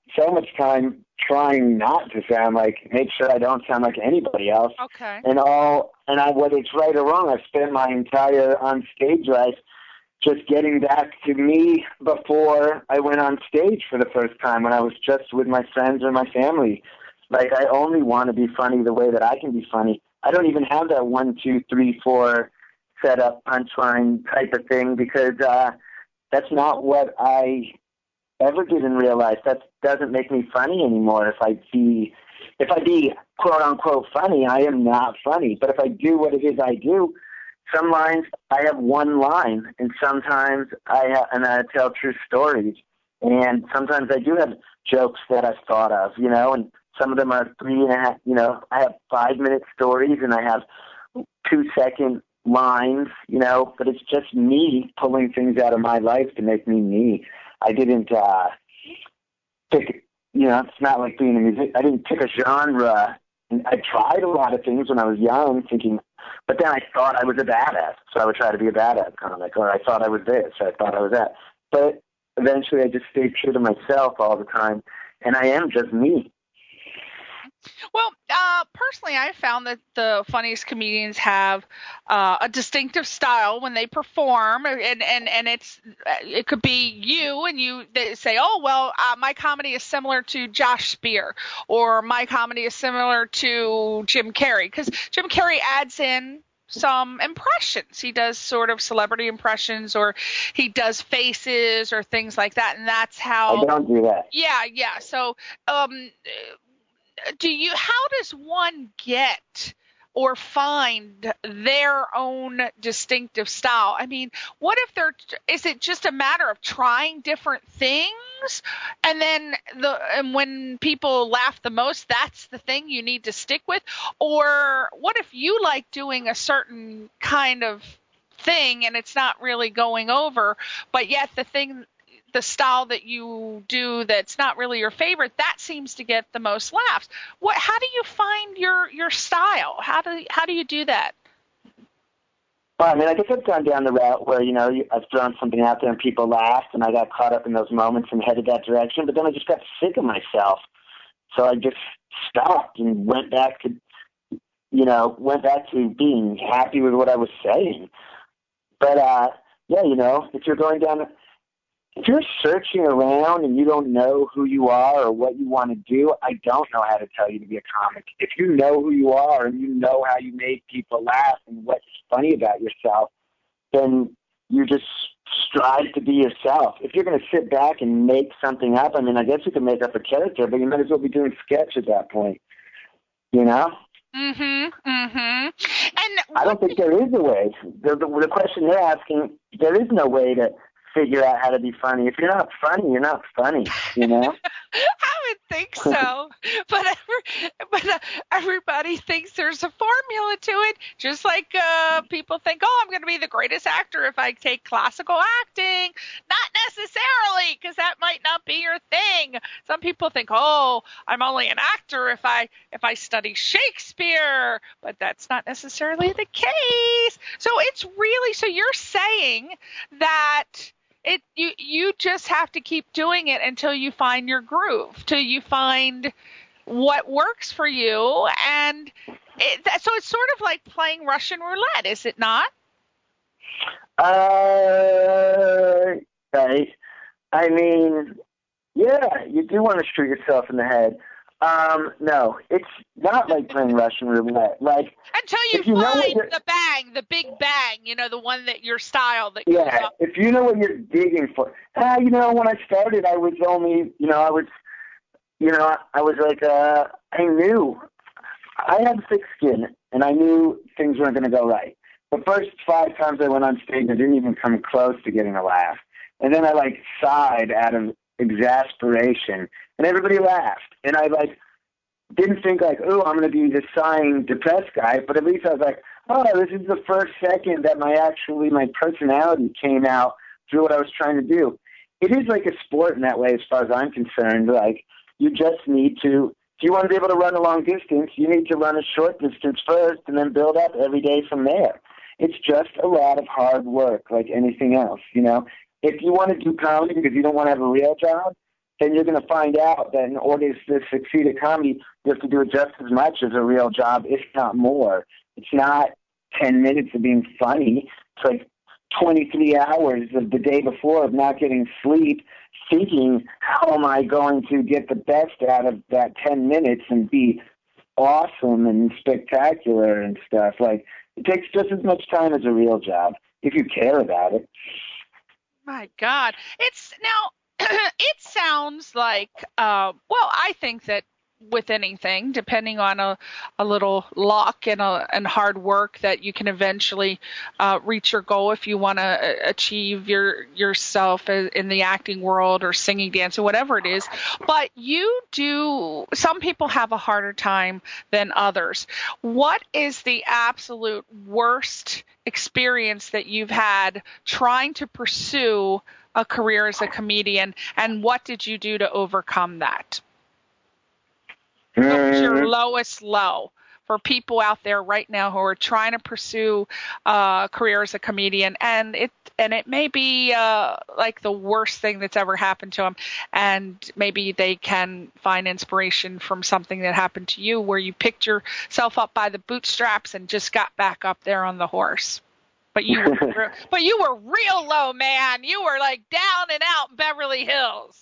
Speaker 4: so much time trying not to sound like, make sure I don't sound like anybody else.
Speaker 3: Okay.
Speaker 4: And all, and I, whether it's right or wrong, I've spent my entire on stage life just getting back to me before I went on stage for the first time when I was just with my friends or my family. Like, I only want to be funny the way that I can be funny. I don't even have that one, two, three, four setup punchline type of thing because uh, that's not what I ever did in real life. That doesn't make me funny anymore. If I be, if I be quote unquote funny, I am not funny. But if I do what it is I do, some lines I have one line, and sometimes I have, and I tell true stories, and sometimes I do have jokes that I've thought of, you know, and some of them are three and a half. You know, I have five minute stories, and I have two second lines, you know, but it's just me pulling things out of my life to make me me. I didn't uh, pick, you know, it's not like being a musician. I didn't pick a genre. And I tried a lot of things when I was young, thinking, but then I thought I was a badass, so I would try to be a badass comic, or I thought I was this, or I thought I was that. But eventually I just stayed true to myself all the time, and I am just me.
Speaker 3: Well, uh, personally, I found that the funniest comedians have uh, a distinctive style when they perform, and, and, and it's it could be you, and you they say, oh, well, uh, my comedy is similar to Josh Spear, or my comedy is similar to Jim Carrey, because Jim Carrey adds in some impressions. He does sort of celebrity impressions, or he does faces or things like that, and that's how.
Speaker 4: I don't do that.
Speaker 3: Yeah, yeah. So, um. Do you, how does one get or find their own distinctive style? I mean, what if they're, is it just a matter of trying different things? And then the, and when people laugh the most, that's the thing you need to stick with? Or what if you like doing a certain kind of thing and it's not really going over, but yet the thing, the style that you do that's not really your favorite, that seems to get the most laughs. What? How do you find your your style? How do how do you do that?
Speaker 4: Well, I mean, I guess I've gone down the route where, you know, I've thrown something out there and people laughed, and I got caught up in those moments and headed that direction. But then I just got sick of myself, so I just stopped and went back to, you know, went back to being happy with what I was saying. But uh, yeah, you know, if you're going down. If you're searching around and you don't know who you are or what you want to do, I don't know how to tell you to be a comic. If you know who you are and you know how you make people laugh and what's funny about yourself, then you just strive to be yourself. If you're going to sit back and make something up, I mean, I guess you can make up a character, but you might as well be doing sketch at that point, you know?
Speaker 3: Mm-hmm, mm-hmm. And
Speaker 4: I don't think there is a way. The, the, the question you're asking, there is no way to figure out how to be funny. If you're not funny, you're not funny, you know?
Speaker 3: I would think so. but every, but uh, everybody thinks there's a formula to it, just like uh, people think, oh, I'm going to be the greatest actor if I take classical acting. Not necessarily, because that might not be your thing. Some people think, oh, I'm only an actor if I if I study Shakespeare, but that's not necessarily the case. So it's really, so you're saying that It you you just have to keep doing it until you find your groove, till you find what works for you, and it, that, so it's sort of like playing Russian roulette, is it not?
Speaker 4: Uh, right. I mean, yeah, you do want to shoot yourself in the head. Um, no, it's not like playing Russian roulette. Like
Speaker 3: until you,
Speaker 4: you
Speaker 3: find the bang, the big bang, you know, the one that your style that.
Speaker 4: Yeah, up. If you know what you're digging for. Ah, you know, when I started, I was only, you know, I was, you know, I was like, uh, I knew, I had thick skin, and I knew things weren't going to go right. The first five times I went on stage, I didn't even come close to getting a laugh, and then I like sighed out of exasperation, and everybody laughed, and I like didn't think like, oh, I'm going to be this sighing, depressed guy, but at least I was like, oh, this is the first second that my actually my personality came out through what I was trying to do. It is like a sport in that way, as far as I'm concerned. Like you just need to, if you want to be able to run a long distance, you need to run a short distance first, and then build up every day from there. It's just a lot of hard work, like anything else, you know. If you want to do comedy because you don't want to have a real job, then you're going to find out that in order to succeed at comedy, you have to do it just as much as a real job, if not more. It's not ten minutes of being funny. It's like twenty-three hours of the day before of not getting sleep, thinking, how am I going to get the best out of that ten minutes and be awesome and spectacular and stuff. Like, it takes just as much time as a real job, if you care about it.
Speaker 3: My God. It's now, it sounds like, uh, well, I think that with anything, depending on a, a little luck and a, and hard work, that you can eventually uh, reach your goal if you want to achieve your yourself in the acting world or singing, dancing, whatever it is. But you do, some people have a harder time than others. What is the absolute worst experience that you've had trying to pursue a career as a comedian, and what did you do to overcome that? What was your lowest low for people out there right now who are trying to pursue uh, a career as a comedian, and it and it may be uh, like the worst thing that's ever happened to them, and maybe they can find inspiration from something that happened to you where you picked yourself up by the bootstraps and just got back up there on the horse. But you were, but you were real low, man. You were like down and out in Beverly Hills.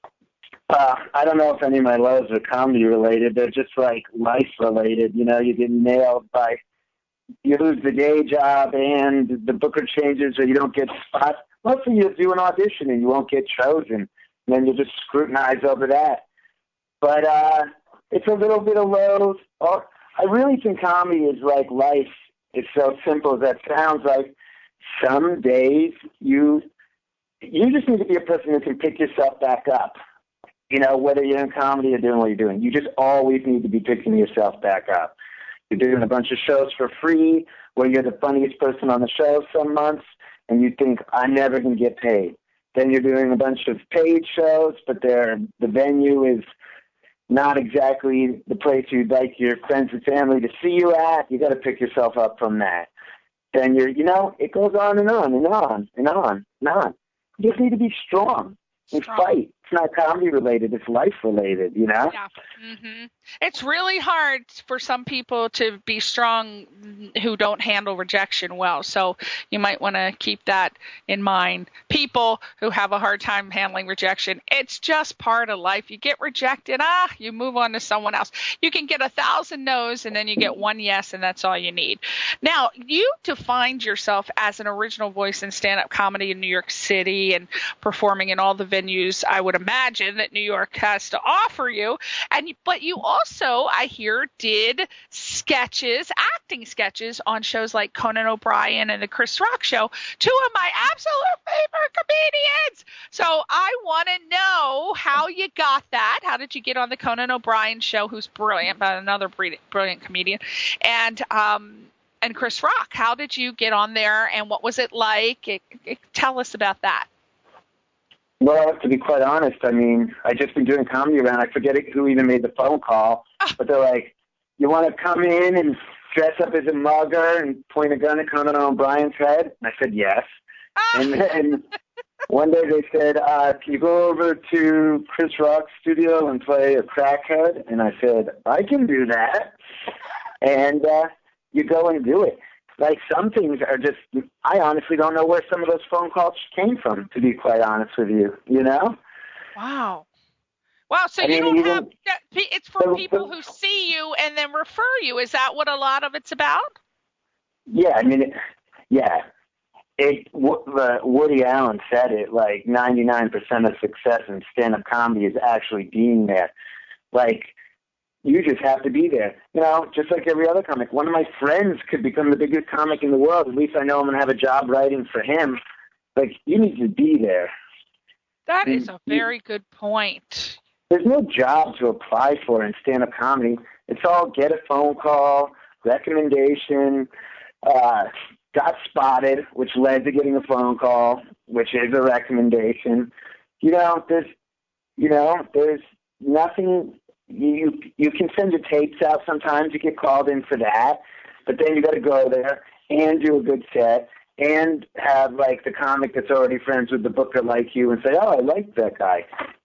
Speaker 4: Uh, I don't know if any of my lows are comedy related. They're just like life related. You know, you get nailed by, you lose the day job and the booker changes or you don't get spots. Mostly you do an audition and you won't get chosen. And then you just scrutinize over that. But uh, it's a little bit of lows. Oh, I really think comedy is like life. It's so simple as that sounds. Like some days you you just need to be a person who can pick yourself back up. You know, whether you're in comedy or doing what you're doing, you just always need to be picking yourself back up. You're doing a bunch of shows for free where you're the funniest person on the show some months and you think, I'm never going to get paid. Then you're doing a bunch of paid shows, but they're, the venue is not exactly the place you'd like your friends and family to see you at. You got to pick yourself up from that. Then you're, you know, it goes on and on and on and on and on. You just need to be strong and
Speaker 3: Strong.
Speaker 4: fight. It's not comedy related, it's life related, you know?
Speaker 3: Yeah. Mm-hmm. It's really hard for some people to be strong who don't handle rejection well. So you might want to keep that in mind. People who have a hard time handling rejection, it's just part of life. You get rejected, ah, you move on to someone else. You can get a thousand no's and then you get one yes, and that's all you need. Now, you defined yourself as an original voice in stand-up comedy in New York City and performing in all the venues I would imagine that New York has to offer you. And but you also, I hear, did sketches, acting sketches on shows like Conan O'Brien and the Chris Rock Show, two of my absolute favorite comedians. So I want to know how you got that. How did you get on the Conan O'Brien Show, who's brilliant, but another brilliant comedian, and um and Chris Rock? How did you get on there, and what was it like? It, it, tell us about that.
Speaker 4: Well, to be quite honest, I mean, I just been doing comedy around. I forget who even made the phone call, but they're like, you want to come in and dress up as a mugger and point a gun at Conan O'Brien's head? And I said, yes. And then one day they said, uh, can you go over to Chris Rock's studio and play a crackhead? And I said, I can do that. And uh, you go and do it. Like, some things are just, I honestly don't know where some of those phone calls came from, to be quite honest with you, you know?
Speaker 3: Wow. Wow, so
Speaker 4: I
Speaker 3: you
Speaker 4: mean,
Speaker 3: don't
Speaker 4: even,
Speaker 3: have, it's for
Speaker 4: the,
Speaker 3: people
Speaker 4: the,
Speaker 3: who see you and then refer you. Is that what a lot of it's about?
Speaker 4: Yeah, I mean, it, yeah. It, uh, Woody Allen said it, like, ninety-nine percent of success in stand-up comedy is actually being there. Like, you just have to be there. You know, just like every other comic. One of my friends could become the biggest comic in the world. At least I know I'm going to have a job writing for him. Like, you need to be there.
Speaker 3: That is a very good point.
Speaker 4: There's no job to apply for in stand-up comedy. It's all get a phone call, recommendation, uh, got spotted, which led to getting a phone call, which is a recommendation. You know, there's, you know, there's nothing. You you can send your tapes out sometimes. You get called in for that, but then you got to go there and do a good set and have like the comic that's already friends with the booker like you and say, oh, I like that guy.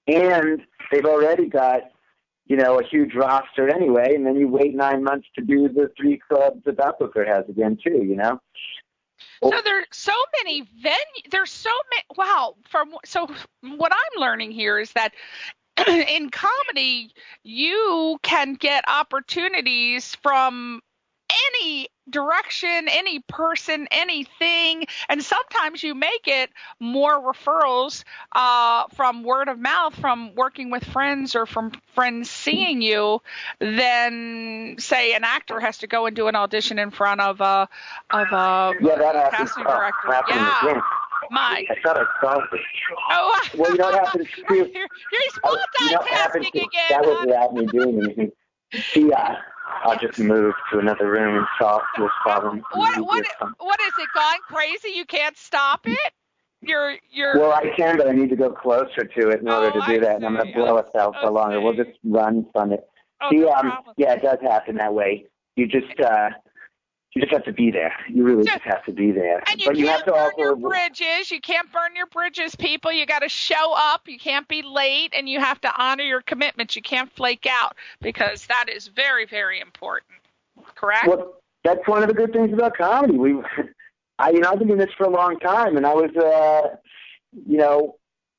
Speaker 4: and they've already got, you know, a huge roster anyway, and then you wait nine months to do the three clubs that that booker has again too, you know?
Speaker 3: So there's so many venues, there's so many, wow, from, so what I'm learning here is that in comedy, you can get opportunities from any direction, any person, anything, and sometimes you may get more referrals uh, from word of mouth, from working with friends or from friends seeing you, than say an actor has to go and do an audition in front of a of a
Speaker 4: yeah, that happens.
Speaker 3: casting
Speaker 4: Oh,
Speaker 3: director.
Speaker 4: happens
Speaker 3: Yeah,
Speaker 4: again.
Speaker 3: my.
Speaker 4: I thought I saw it.
Speaker 3: Oh,
Speaker 4: well, you know what happens too?
Speaker 3: You're, you're
Speaker 4: Oh, you know what happens
Speaker 3: multitasking
Speaker 4: is
Speaker 3: again.
Speaker 4: that was
Speaker 3: Huh?
Speaker 4: without me doing anything. See, uh, I'll just move to another room and solve this problem.
Speaker 3: What what what is it gone crazy? You can't stop it? You're you're.
Speaker 4: Well, I can, but I need to go closer to it in order
Speaker 3: Oh,
Speaker 4: to do
Speaker 3: I
Speaker 4: that, and I'm going
Speaker 3: see.
Speaker 4: to blow
Speaker 3: I
Speaker 4: us out
Speaker 3: see.
Speaker 4: for longer. We'll just run from it.
Speaker 3: Oh,
Speaker 4: See,
Speaker 3: no
Speaker 4: um,
Speaker 3: problem.
Speaker 4: yeah, it does happen that way. You just, uh, you just have to be there. You really
Speaker 3: Just-
Speaker 4: just have to be there.
Speaker 3: And you
Speaker 4: but
Speaker 3: can't
Speaker 4: you have to
Speaker 3: burn
Speaker 4: also.
Speaker 3: your bridges. You can't burn your bridges, people. You got to show up. You can't be late, and you have to honor your commitments. You can't flake out, because that is very, very important. Correct?
Speaker 4: Well, that's one of the good things about comedy. We, I, you know, I've been doing this for a long time, and I was, uh, you know,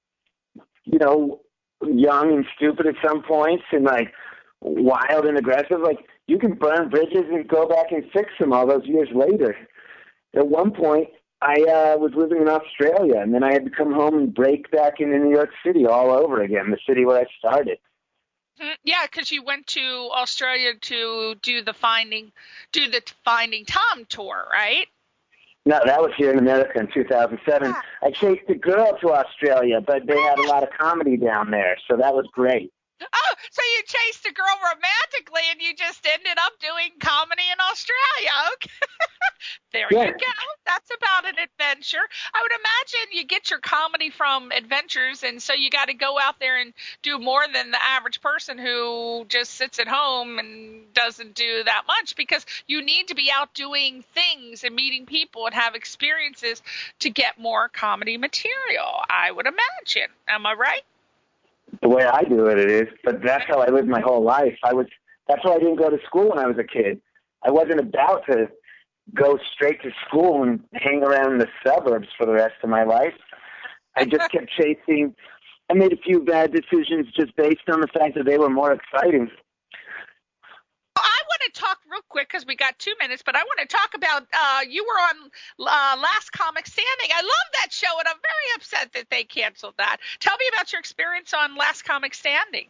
Speaker 4: you know, young and stupid at some points, and like wild and aggressive. Like, you can burn bridges and go back and fix them all those years later. At one point, I uh, was living in Australia, and then I had to come home and break back into New York City all over again, the city where I started.
Speaker 3: Yeah, because you went to Australia to do the Finding, do the Finding Tom tour, right?
Speaker 4: No, that was here in America in two thousand seven.
Speaker 3: Yeah.
Speaker 4: I chased a girl to Australia, but they had a lot of comedy down there, so that was great.
Speaker 3: Oh, so you chased a girl romantically, and you just ended up doing comedy in Australia. Okay. There
Speaker 4: Yeah.
Speaker 3: you go. That's about an adventure. I would imagine you get your comedy from adventures, and so you got to go out there and do more than the average person who just sits at home and doesn't do that much, because you need to be out doing things and meeting people and have experiences to get more comedy material, I would imagine. Am I right?
Speaker 4: The way I do it, it is. But that's how I lived my whole life. I was. That's why I didn't go to school when I was a kid. I wasn't about to go straight to school and hang around in the suburbs for the rest of my life. I just kept chasing. I made a few bad decisions just based on the fact that they were more exciting.
Speaker 3: I want to talk real quick because we got two minutes, but I want to talk about uh, you were on uh, Last Comic Standing. I love that show, and I'm very upset that they canceled that. Tell me about your experience on Last Comic Standing.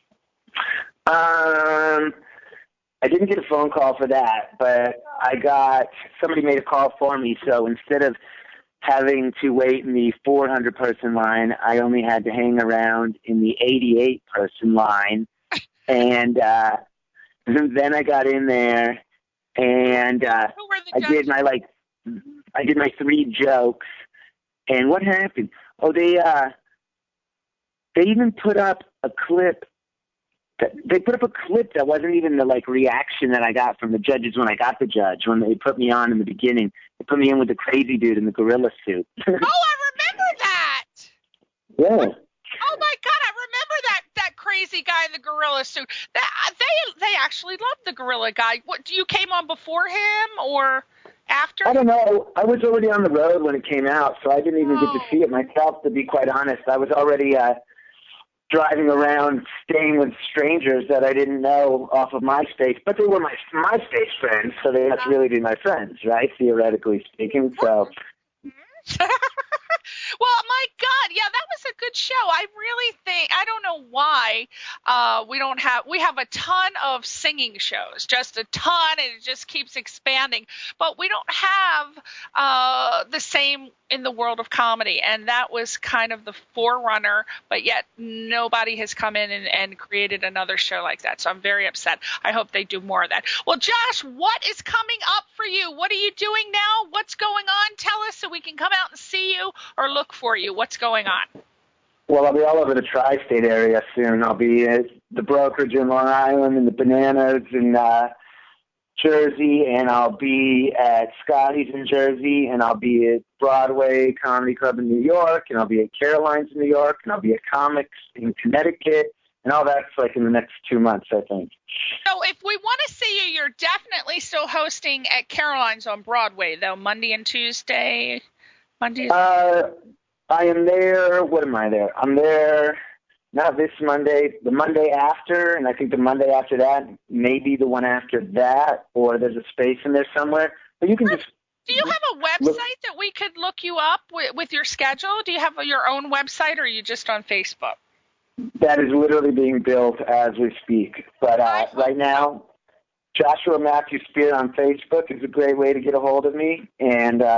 Speaker 4: Um, I didn't get a phone call for that, but I got somebody made a call for me. So instead of having to wait in the four hundred person line, I only had to hang around in the eighty-eight person line, and uh, then I got in there, and uh,
Speaker 3: Who were the
Speaker 4: I
Speaker 3: judges?
Speaker 4: did my like, I did my three jokes, and what happened? Oh, they uh, they even put up a clip. They put up a clip that wasn't even the like reaction that I got from the judges when I got the judge. When they put me on in the beginning, they put me in with the crazy dude in the gorilla suit.
Speaker 3: Oh, I remember that.
Speaker 4: Yeah.
Speaker 3: Oh my God, I remember that that crazy guy in the gorilla suit. That they they actually loved the gorilla guy. What, you came on before him or after?
Speaker 4: I don't know. I was already on the road when it came out, so I didn't even get to
Speaker 3: Oh.
Speaker 4: see it myself. To be quite honest, I was already uh, driving around, staying with strangers that I didn't know off of MySpace, but they were my MySpace friends, so they must really be my friends, right? Theoretically speaking. So.
Speaker 3: Well, my God, yeah, that was a good show. I really think, I don't know why uh, we don't have, we have a ton of singing shows, just a ton, and it just keeps expanding. But we don't have uh, the same in the world of comedy, and that was kind of the forerunner, but yet nobody has come in and, and created another show like that. So I'm very upset. I hope they do more of that. Well, Josh, what is coming up for you? What are you doing now? What's going on? Tell us so we can come out and see you or look for you. What's going on?
Speaker 4: Well, I'll be all over the tri-state area soon. I'll be at the brokerage in Long Island and the Bananas and uh, Jersey, and I'll be at Scotty's in Jersey, and I'll be at Broadway Comedy Club in New York, and I'll be at Caroline's in New York, and I'll be at Comics in Connecticut, and all that's like in the next two months, I think.
Speaker 3: So if we want to see you, you're definitely still hosting at Caroline's on Broadway, though, Monday and Tuesday. Monday.
Speaker 4: Uh, I am there. What am I there? I'm there. Not this Monday, the Monday after, and I think the Monday after that, maybe the one after that, or there's a space in there somewhere. But you can just.
Speaker 3: Do you have a website look, that we could look you up with, with your schedule? Do you have your own website, or are you just on Facebook?
Speaker 4: That is literally being built as we speak. But uh, right now, Joshua Matthew Spear on Facebook is a great way to get a hold of me, and uh,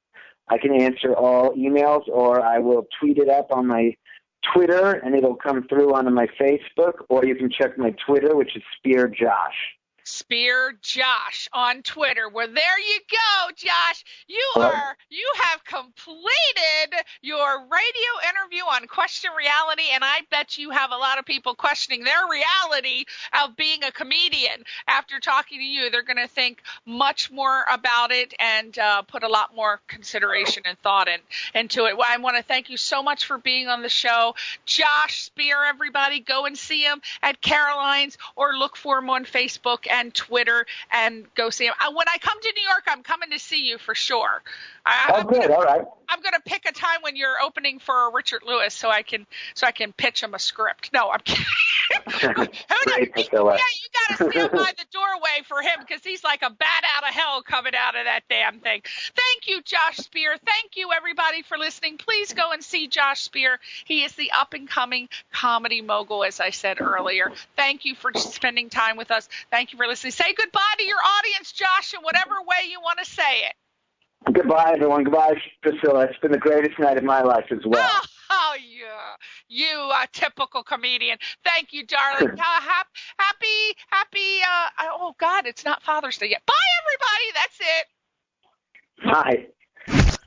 Speaker 4: I can answer all emails, or I will tweet it up on my Twitter, and it'll come through onto my Facebook, or you can check my Twitter, which is Spear Josh.
Speaker 3: Spear Josh on Twitter. Well, there you go, Josh. You are you have completed your radio interview on Question Reality, and I bet you have a lot of people questioning their reality of being a comedian. After talking to you, they're going to think much more about it and uh, put a lot more consideration and thought in, into it. Well, I want to thank you so much for being on the show. Josh Spear, everybody, go and see him at Caroline's or look for him on Facebook and Twitter and go see him. I, when I come to New York, I'm coming to see you for sure. I,
Speaker 4: oh,
Speaker 3: I'm
Speaker 4: good.
Speaker 3: Gonna,
Speaker 4: all right.
Speaker 3: I'm going to pick a time when you're opening for Richard Lewis so I can so I can pitch him a script. No, I'm kidding. Who knows? Yeah, you got to stand by the doorway for him because he's like a bat out of hell coming out of that damn thing. Thank you, Josh Spear. Thank you, everybody, for listening. Please go and see Josh Spear. He is the up-and-coming comedy mogul, as I said earlier. Thank you for spending time with us. Thank you for listening. Say goodbye to your audience, Josh, in whatever way you want to say it.
Speaker 4: Goodbye, everyone. Goodbye, Priscilla. It's been the greatest night of my life as well.
Speaker 3: Oh, oh yeah. You uh, typical comedian. Thank you, darling. uh, hap- happy, happy, uh, oh, God, it's not Father's Day yet. Bye, everybody. That's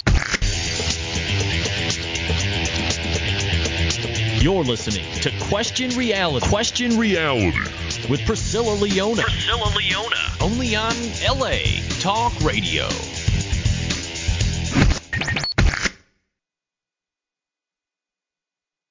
Speaker 4: it.
Speaker 2: Bye. You're listening to Question Reality. Question Reality with Priscilla Leona. Priscilla Leona. Only on L A Talk Radio.